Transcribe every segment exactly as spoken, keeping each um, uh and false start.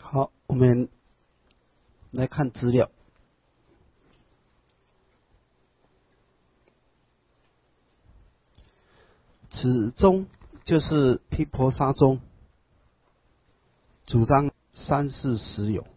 好，我们来看资料。此宗就是毗婆沙宗，主张三世实有。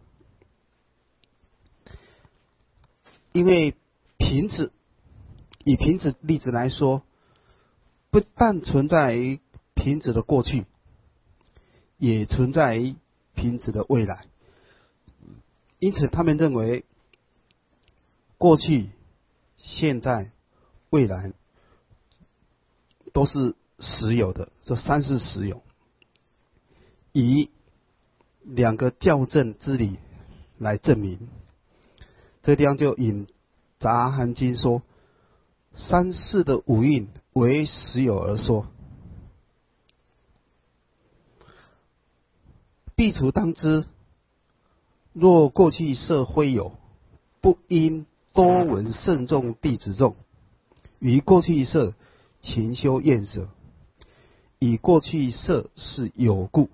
因为瓶子，以瓶子例子来说，不但存在于瓶子的过去，也存在于瓶子的未来。因此，他们认为过去、现在、未来都是实有的，这三世实有。以两个校正之理来证明。这地方就引《杂含经》说：“三世的五蕴为实有而说。必除当知，若过去色非有，不因多闻甚众弟子众，于过去色勤修厌舍，以过去色是有故，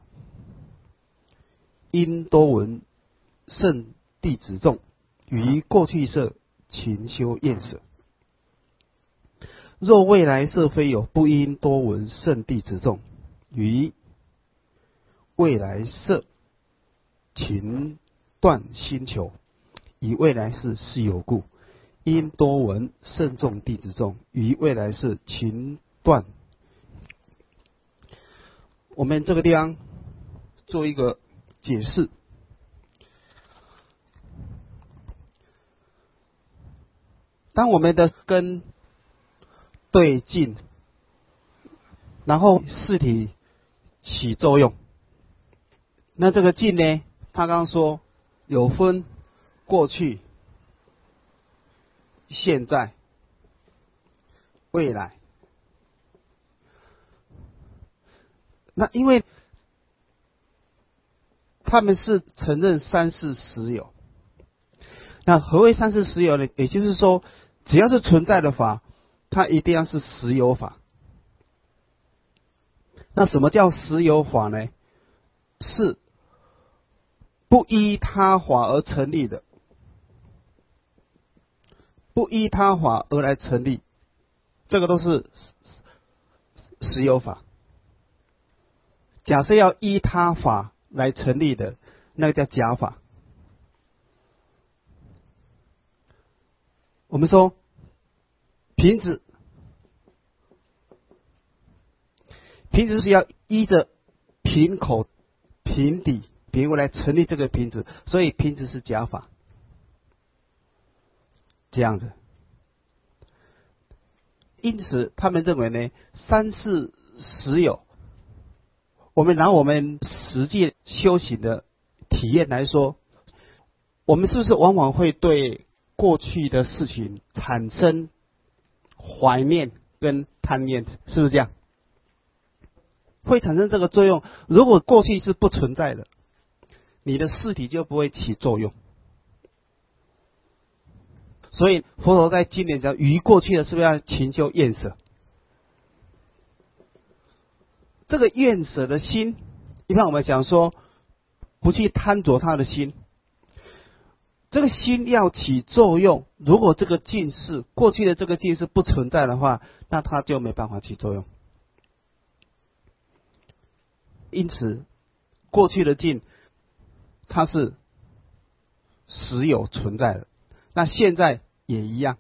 因多闻甚弟子众，于过去色勤修厌舍。若未来色非有，不因多闻甚弟子众，于未来色勤断心求，以未来世是有故，因多闻甚众弟子众，于未来世勤断。”我们这个地方做一个解释。当我们的根对境，然后四体起作用，那这个境呢，他刚刚说有分过去、现在、未来。那因为他们是承认三世实有。那何谓三世实有呢？也就是说，只要是存在的法，它一定要是实有法。那什么叫实有法呢？是不依他法而成立的，不依他法而来成立，这个都是实有法。假设要依他法来成立的，那个叫假法。我们说瓶子，瓶子是要依着瓶口、瓶底、瓶位来成立这个瓶子，所以瓶子是假法，这样的。因此，他们认为呢，三世实有。我们拿我们实际修行的体验来说，我们是不是往往会对过去的事情产生怀念跟贪念？是不是这样？会产生这个作用。如果过去是不存在的，你的事体就不会起作用。所以佛陀在经典讲，于过去的是不是要勤修厌舍？这个厌舍的心，一般我们讲说，不去贪着他的心。这个心要起作用，如果这个境是过去的这个境是不存在的话，那它就没办法起作用。因此，过去的境它是实有存在的，那现在也一样。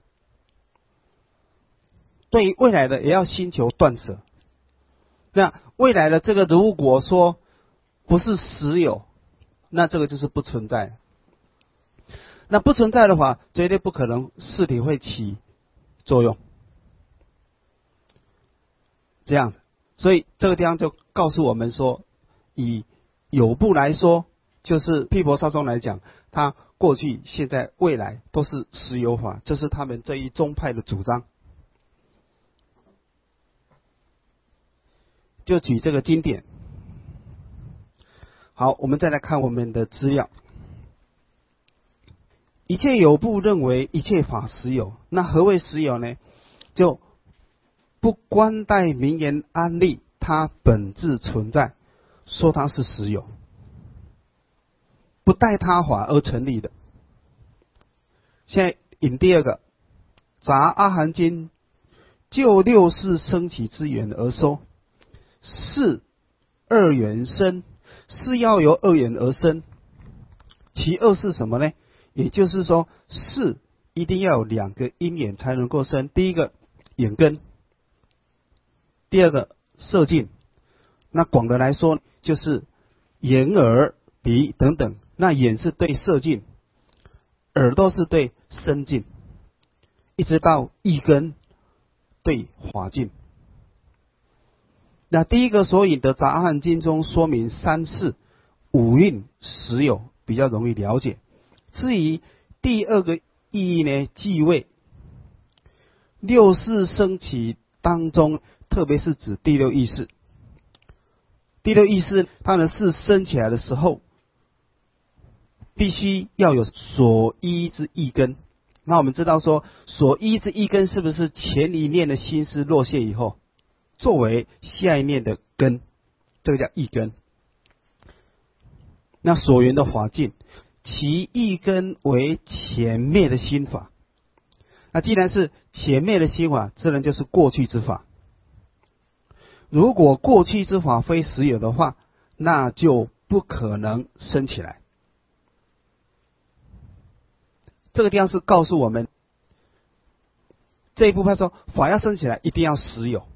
对于未来的也要心求断舍。那未来的这个如果说不是实有，那这个就是不存在。那不存在的话，绝对不可能事体会起作用。这样，所以这个地方就告诉我们说，以有部来说，就是毗婆沙宗来讲，它过去、现在、未来都是实有法，这是他们这一宗派的主张。就举这个经典。好，我们再来看我们的资料。一切有部认为一切法实有，那何谓实有呢？就不关待名言安立，它本质存在，说它是实有。 不待他法而成立的。现在引第二个，杂阿含经就六世升起之缘而说，是二缘生，是要由二缘而生。其二是什么呢？也就是说，是一定要有两个因缘才能够生。第一个眼根，第二个色境。那广的来说，就是眼、耳、鼻等等。那眼是对色境，耳朵是对身境，一直到意根对法境。那第一个所引的杂阿含经中说明三世五蕴实有，比较容易了解。至于第二个意义呢，继位六世升起当中，特别是指第六意识。第六意识它的是升起来的时候，必须要有所依之意根。那我们知道说，所依之意根是不是前一念的心思落谢以后，作为下一念的根，这个叫意根。那所缘的法境，其意根为前灭的心法。那既然是前灭的心法，自然就是过去之法。如果过去之法非实有的话，那就不可能生起来。这个地方是告诉我们，这一部分说法要生起来，一定要实有。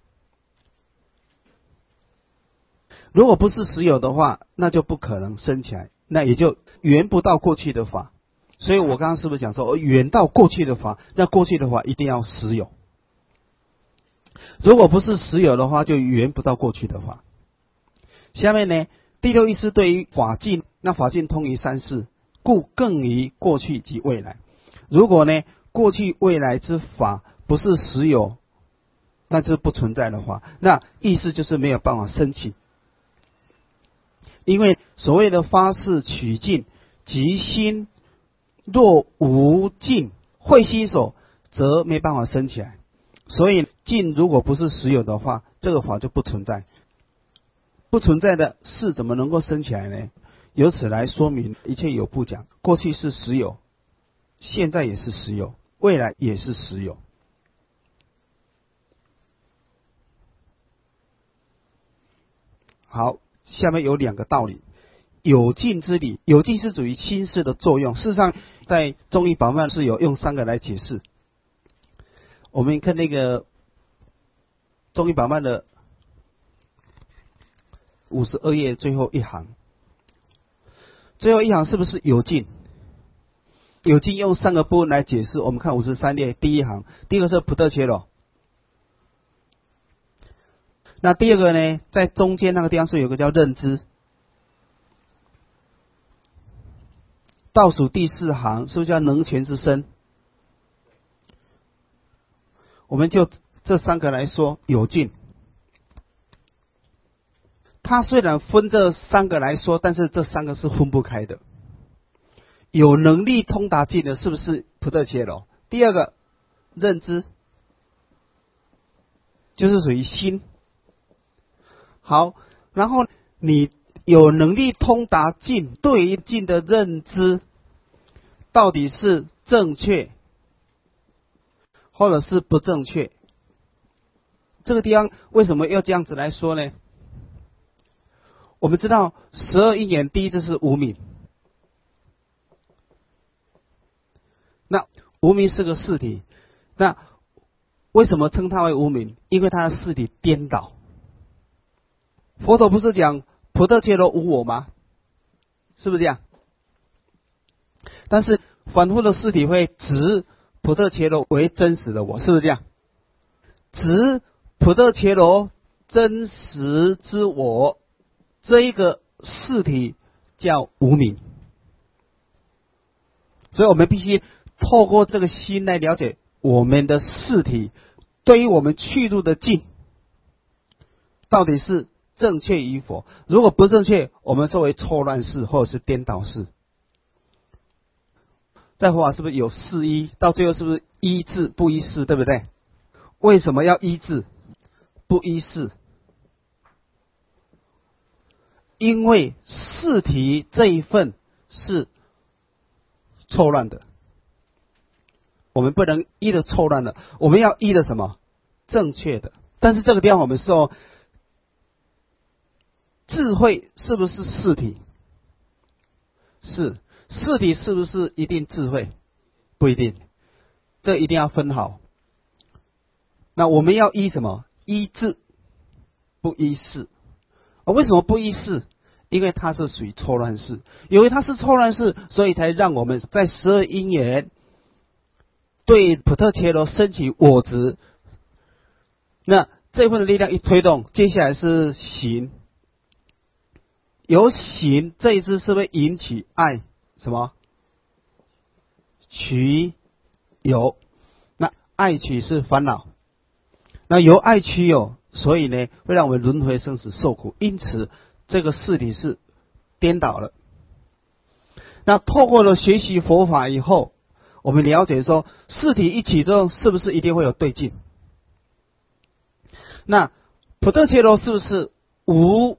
如果不是实有的话，那就不可能生起来，那也就缘不到过去的法。所以我刚刚是不是讲说，缘到过去的法，那过去的法一定要实有。如果不是实有的话，就缘不到过去的法。下面呢，第六意识对于法境，那法境通于三世，故更于过去及未来。如果呢，过去未来之法不是实有，那就是不存在的话，那意识就是没有办法升起。因为所谓的发誓取境，即心若无境，会心所，则没办法升起来。所以境如果不是实有的话，这个法就不存在。不存在的事怎么能够升起来呢？由此来说明一切有部讲，过去是实有，现在也是实有，未来也是实有。好，下面有两个道理。有境之理，有境是属于心识的作用。事实上，在中医宝曼是有用三个来解释。我们看那个中医宝曼的五十二页最后一行，最后一行是不是有境？有境用三个部分来解释。我们看五十三页第一行，第一个是普特切罗，那第二个呢，在中间那个地方是有个叫认知。倒数第四行是不是叫能全之身？我们就这三个来说有境。它虽然分这三个来说，但是这三个是分不开的。有能力通达境的，是不是普特切罗？第二个认知，就是属于心。好，然后你有能力通达境，对于境的认知，到底是正确，或者是不正确？这个地方为什么要这样子来说呢？我们知道十二因缘，第一就是无明。那无明是个事体，那为什么称它为无明？因为它的事体颠倒。佛陀不是讲普特切罗无我吗？是不是这样？但是反复的事体会执普特切罗为真实的我，是不是这样？执普特切罗真实之我，这一个事体叫无明。所以我们必须透过这个心来了解我们的事体，对于我们去入的境到底是正确与否。如果不正确，我们作为错乱事或者是颠倒事。在佛法是不是有四依？到最后是不是依智不依事，对不对？为什么要依智不依事？因为事体这一份是错乱的，我们不能依的错乱的，我们要依的什么？正确的。但是这个地方我们说，智慧是不是四体？是。四体是不是一定智慧？不一定，这一定要分好。那我们要依什么？依智，不依事。为什么不依事？因为它是属于错乱事，由于它是错乱事，所以才让我们在十二因缘对普特伽罗升起我执。那这一份的力量一推动，接下来是行，由行这一支是会引起爱什么？取有，那爱取是烦恼，那由爱取有，所以呢会让我们轮回生死受苦，因此这个事理是颠倒了。那透过了学习佛法以后，我们了解说事体一起之后是不是一定会有对境？那普特伽罗是不是无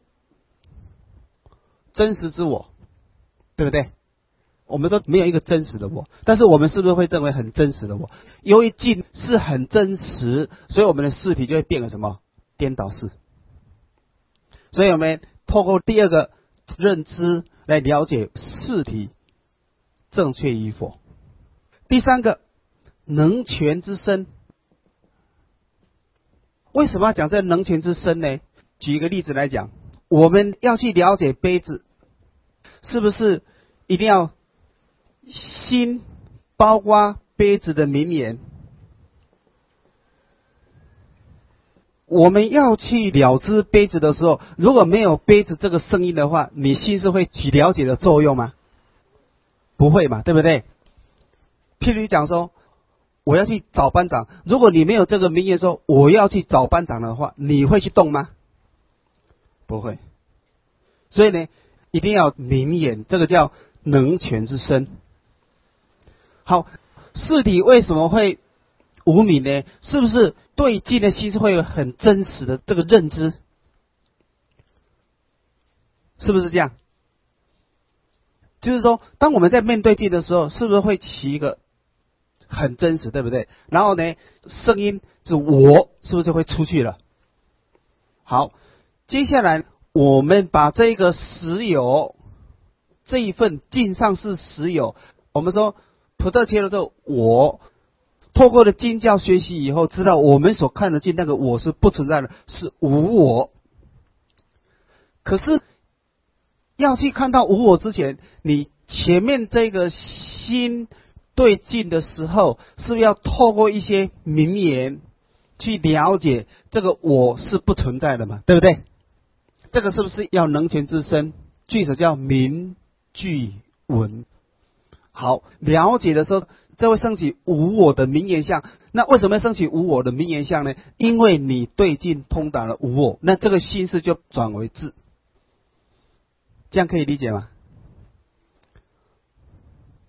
真实之我？对不对？我们说没有一个真实的我，但是我们是不是会认为很真实的我？由于境是很真实，所以我们的事体就会变成什么？颠倒式。所以我们透过第二个认知来了解事体正确与否。第三个，能权之身。为什么要讲这能权之身呢？举一个例子来讲，我们要去了解杯子，是不是一定要心包括杯子的名言？我们要去了知杯子的时候，如果没有杯子这个声音的话，你心是会起了解的作用吗？不会嘛，对不对？譬如讲说我要去找班长，如果你没有这个名言说我要去找班长的话，你会去动吗？不会。所以呢，一定要名言，这个叫能权之身。好，事体为什么会无明呢？是不是对境的心是会有很真实的这个认知？是不是这样？就是说，当我们在面对境的时候，是不是会起一个很真实，对不对？然后呢，声音是我，是不是就会出去了？好，接下来我们把这个实有这一份境上是实有，我们说普特伽罗的我，透过了经教学习以后，知道我们所看得见那个我是不存在的，是无我。可是要去看到无我之前，你前面这个心对境的时候，是不是要透过一些名言去了解这个我是不存在的嘛？对不对？这个是不是要能权之身？句子叫名句文。好，了解的时候，这会升起无我的名言相。那为什么要升起无我的名言相呢？因为你对境通达了无我，那这个心事就转为智。这样可以理解吗？